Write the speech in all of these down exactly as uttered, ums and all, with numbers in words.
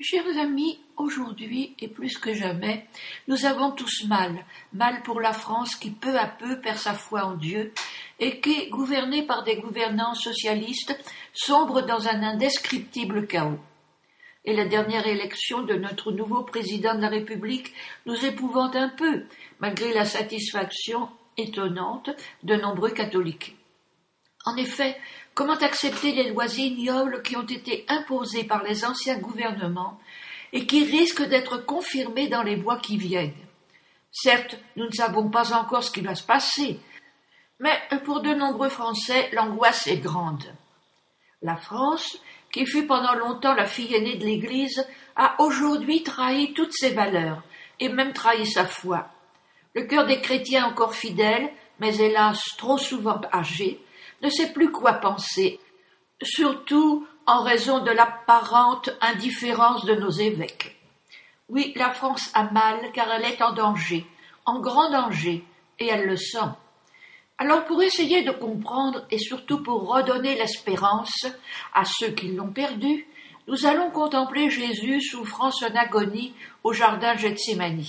Chers amis, aujourd'hui et plus que jamais, nous avons tous mal, mal pour la France qui peu à peu perd sa foi en Dieu et qui, gouvernée par des gouvernants socialistes, sombre dans un indescriptible chaos. Et la dernière élection de notre nouveau président de la République nous épouvante un peu, malgré la satisfaction étonnante de nombreux catholiques. En effet, comment accepter les lois ignobles qui ont été imposées par les anciens gouvernements et qui risquent d'être confirmées dans les mois qui viennent? Certes, nous ne savons pas encore ce qui va se passer, mais pour de nombreux Français, l'angoisse est grande. La France, qui fut pendant longtemps la fille aînée de l'Église, a aujourd'hui trahi toutes ses valeurs, et même trahi sa foi. Le cœur des chrétiens encore fidèles, mais hélas trop souvent âgés, ne sait plus quoi penser, surtout en raison de l'apparente indifférence de nos évêques. Oui, la France a mal car elle est en danger, en grand danger, et elle le sent. Alors pour essayer de comprendre et surtout pour redonner l'espérance à ceux qui l'ont perdue, nous allons contempler Jésus souffrant son agonie au jardin Gethsémani.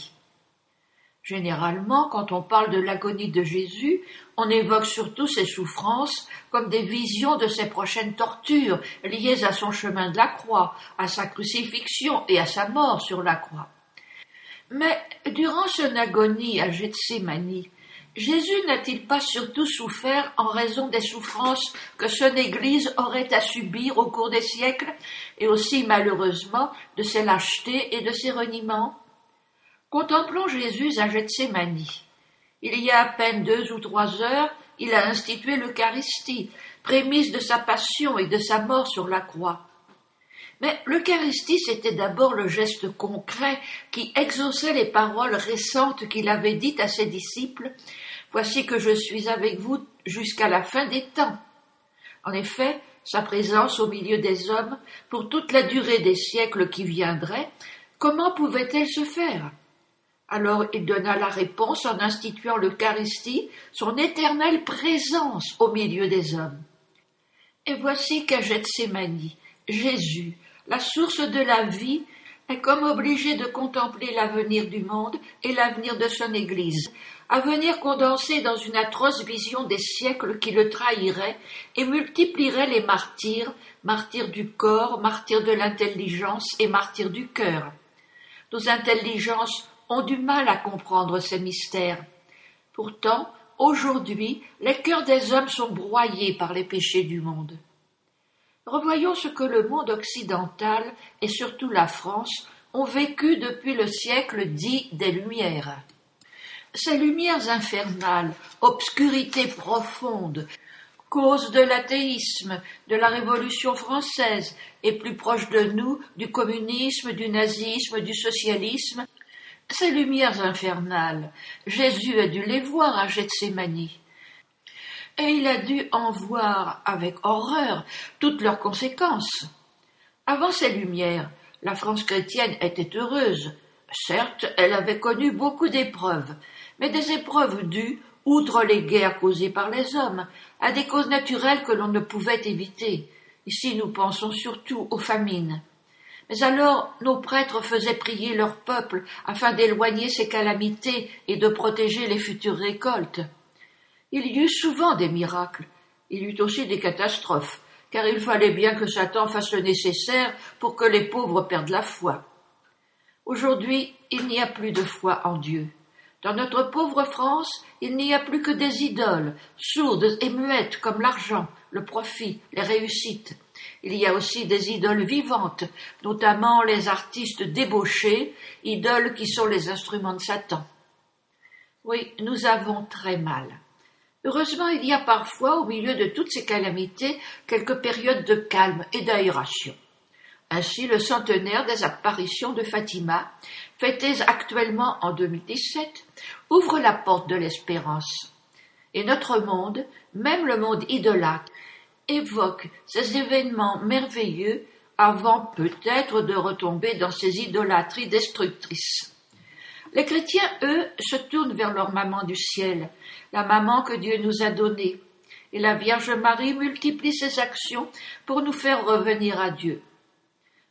Généralement, quand on parle de l'agonie de Jésus, on évoque surtout ses souffrances comme des visions de ses prochaines tortures liées à son chemin de la croix, à sa crucifixion et à sa mort sur la croix. Mais durant son agonie à Gethsémani, Jésus n'a-t-il pas surtout souffert en raison des souffrances que son Église aurait à subir au cours des siècles et aussi malheureusement de ses lâchetés et de ses reniements? Contemplons Jésus à Gethsémani. Il y a à peine deux ou trois heures, il a institué l'Eucharistie, prémisse de sa passion et de sa mort sur la croix. Mais l'Eucharistie, c'était d'abord le geste concret qui exauçait les paroles récentes qu'il avait dites à ses disciples « Voici que je suis avec vous jusqu'à la fin des temps ». En effet, sa présence au milieu des hommes, pour toute la durée des siècles qui viendraient, comment pouvait-elle se faire ? Alors il donna la réponse en instituant l'Eucharistie, son éternelle présence au milieu des hommes. Et voici qu'à Gethsémani, Jésus, la source de la vie, est comme obligé de contempler l'avenir du monde et l'avenir de son Église, avenir condensé dans une atroce vision des siècles qui le trahiraient et multiplieraient les martyrs, martyrs du corps, martyrs de l'intelligence et martyrs du cœur. Nos intelligences ont du mal à comprendre ces mystères. Pourtant, aujourd'hui, les cœurs des hommes sont broyés par les péchés du monde. Revoyons ce que le monde occidental, et surtout la France, ont vécu depuis le siècle dit des Lumières. Ces lumières infernales, obscurité profonde, cause de l'athéisme, de la Révolution française, et plus proche de nous, du communisme, du nazisme, du socialisme, ces lumières infernales, Jésus a dû les voir à Gethsémani. Et il a dû en voir avec horreur toutes leurs conséquences. Avant ces lumières, la France chrétienne était heureuse. Certes, elle avait connu beaucoup d'épreuves, mais des épreuves dues, outre les guerres causées par les hommes, à des causes naturelles que l'on ne pouvait éviter. Ici, nous pensons surtout aux famines. Mais alors, nos prêtres faisaient prier leur peuple afin d'éloigner ces calamités et de protéger les futures récoltes. Il y eut souvent des miracles. Il y eut aussi des catastrophes, car il fallait bien que Satan fasse le nécessaire pour que les pauvres perdent la foi. Aujourd'hui, il n'y a plus de foi en Dieu. Dans notre pauvre France, il n'y a plus que des idoles, sourdes et muettes comme l'argent, le profit, les réussites. Il y a aussi des idoles vivantes, notamment les artistes débauchés, idoles qui sont les instruments de Satan. Oui, nous avons très mal. Heureusement, il y a parfois, au milieu de toutes ces calamités, quelques périodes de calme et d'aération. Ainsi, le centenaire des apparitions de Fatima, fêté actuellement en deux mille dix-sept, ouvre la porte de l'espérance. Et notre monde, même le monde idolâtre, évoque ces événements merveilleux avant peut-être de retomber dans ces idolâtries destructrices. Les chrétiens, eux, se tournent vers leur maman du ciel, la maman que Dieu nous a donnée, et la Vierge Marie multiplie ses actions pour nous faire revenir à Dieu.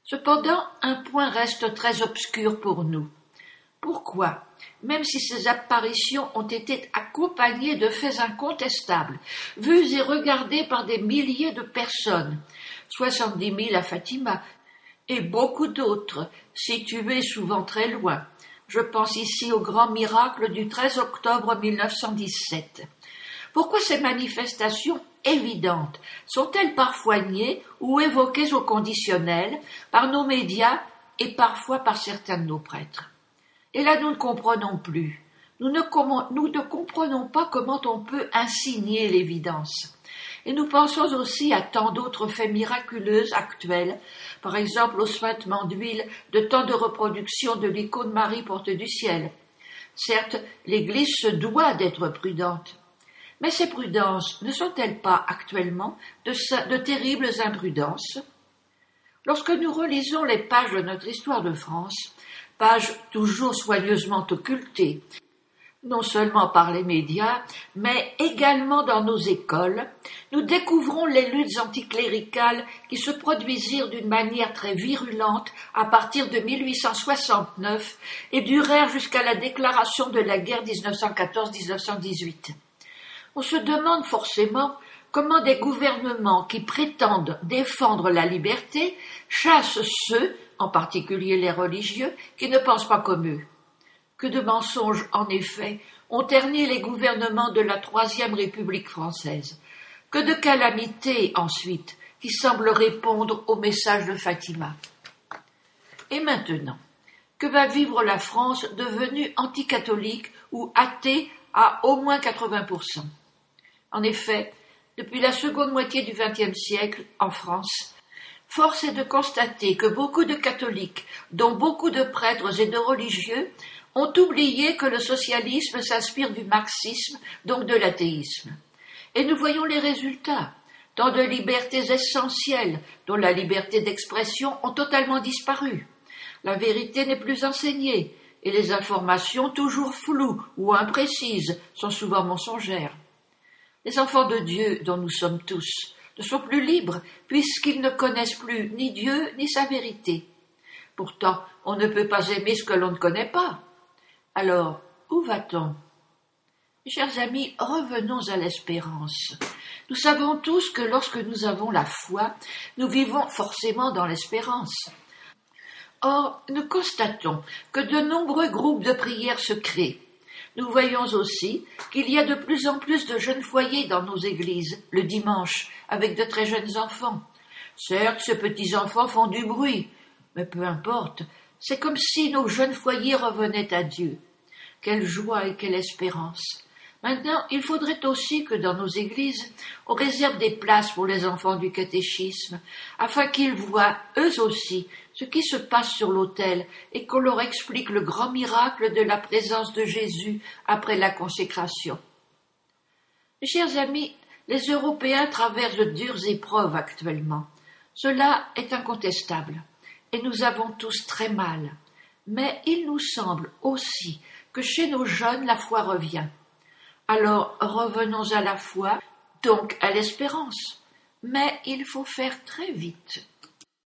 Cependant, un point reste très obscur pour nous. Pourquoi, même si ces apparitions ont été accompagnées de faits incontestables, vus et regardés par des milliers de personnes, soixante-dix mille à Fatima, et beaucoup d'autres, situés souvent très loin, je pense ici au grand miracle du treize octobre mille neuf cent dix-sept. Pourquoi ces manifestations évidentes sont-elles parfois niées ou évoquées au conditionnel par nos médias et parfois par certains de nos prêtres? Et là, nous ne comprenons plus. Nous ne, comment, nous ne comprenons pas comment on peut ainsi nier l'évidence. Et nous pensons aussi à tant d'autres faits miraculeux actuels, par exemple au suintement d'huile de temps de reproduction de l'icône Marie porte du ciel. Certes, l'Église se doit d'être prudente. Mais ces prudences ne sont-elles pas actuellement de, de terribles imprudences? Lorsque nous relisons les pages de notre histoire de France, pages toujours soigneusement occultées, non seulement par les médias, mais également dans nos écoles, nous découvrons les luttes anticléricales qui se produisirent d'une manière très virulente à partir de mille huit cent soixante-neuf et durèrent jusqu'à la déclaration de la guerre dix-neuf cent quatorze à dix-neuf cent dix-huit. On se demande forcément comment des gouvernements qui prétendent défendre la liberté chassent ceux, en particulier les religieux, qui ne pensent pas comme eux. Que de mensonges, en effet, ont terni les gouvernements de la Troisième République française. Que de calamités, ensuite, qui semblent répondre au message de Fatima. Et maintenant, que va vivre la France devenue anticatholique ou athée à au moins quatre-vingts pour cent? En effet, depuis la seconde moitié du vingtième siècle, en France, force est de constater que beaucoup de catholiques, dont beaucoup de prêtres et de religieux, ont oublié que le socialisme s'inspire du marxisme, donc de l'athéisme. Et nous voyons les résultats. Tant de libertés essentielles, dont la liberté d'expression, ont totalement disparu. La vérité n'est plus enseignée, et les informations toujours floues ou imprécises sont souvent mensongères. Les enfants de Dieu, dont nous sommes tous, ne sont plus libres, puisqu'ils ne connaissent plus ni Dieu ni sa vérité. Pourtant, on ne peut pas aimer ce que l'on ne connaît pas. Alors, où va-t-on? Mes chers amis, revenons à l'espérance. Nous savons tous que lorsque nous avons la foi, nous vivons forcément dans l'espérance. Or, nous constatons que de nombreux groupes de prière se créent. Nous voyons aussi qu'il y a de plus en plus de jeunes foyers dans nos églises, le dimanche, avec de très jeunes enfants. Certes, ces petits enfants font du bruit, mais peu importe. C'est comme si nos jeunes foyers revenaient à Dieu. Quelle joie et quelle espérance! Maintenant, il faudrait aussi que dans nos églises, on réserve des places pour les enfants du catéchisme, afin qu'ils voient, eux aussi, ce qui se passe sur l'autel et qu'on leur explique le grand miracle de la présence de Jésus après la consécration. Mes chers amis, les Européens traversent de dures épreuves actuellement. Cela est incontestable. Et nous avons tous très mal. Mais il nous semble aussi que chez nos jeunes, la foi revient. Alors revenons à la foi, donc à l'espérance. Mais il faut faire très vite.